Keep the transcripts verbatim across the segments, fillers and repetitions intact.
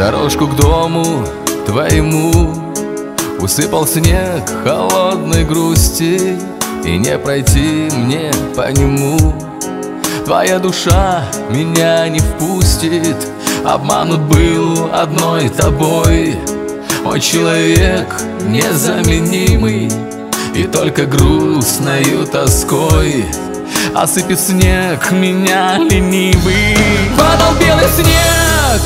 Дорожку к дому твоему усыпал снег холодной грусти, и не пройти мне по нему. Твоя душа меня не впустит, обманут был одной тобой. Мой человек незаменимый, и только грустною тоской осыпет снег меня ленивый. Падал белый снег,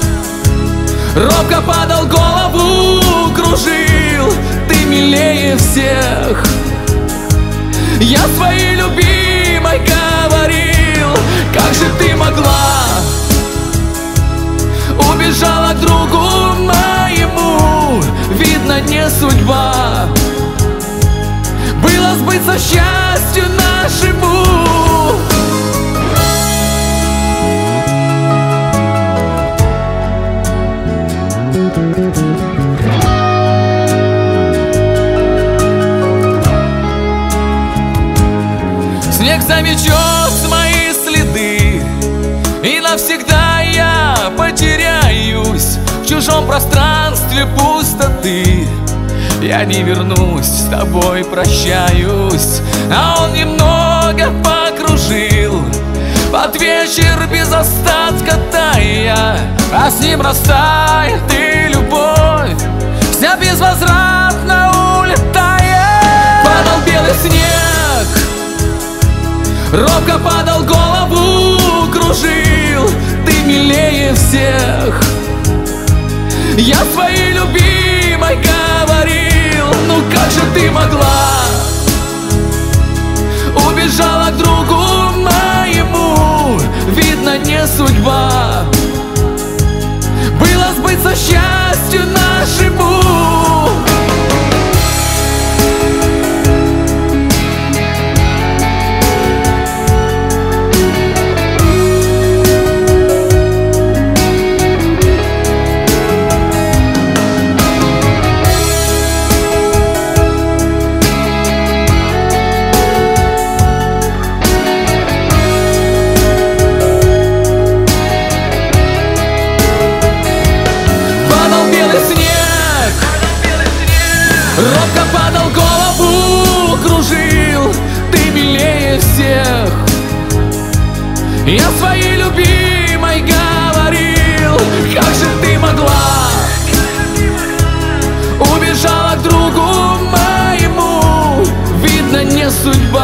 робко падал, голову кружил. Ты милее всех, я своей любимой говорил. Как же ты могла, убежала к другу моему. Видно, не судьба было сбыться счастью нашему. Снег заметет мои следы, и навсегда я потеряюсь в чужом пространстве пустоты. Я не вернусь, с тобой прощаюсь. А он немного покружил под вечер без остатка тая, а с ним растает и любовь вся безвозвратно улетает. Падал белый снег, робко падал, голову кружил. Ты милее всех, я своей любимой говорил. Ну как же ты могла, убежала к другу моему. Видно, не судьба было сбыться счастью нашему. Робко падал, голову кружил. Ты милее всех, я своей любимой говорил. Как же ты могла, убежала к другу моему. Видно, не судьба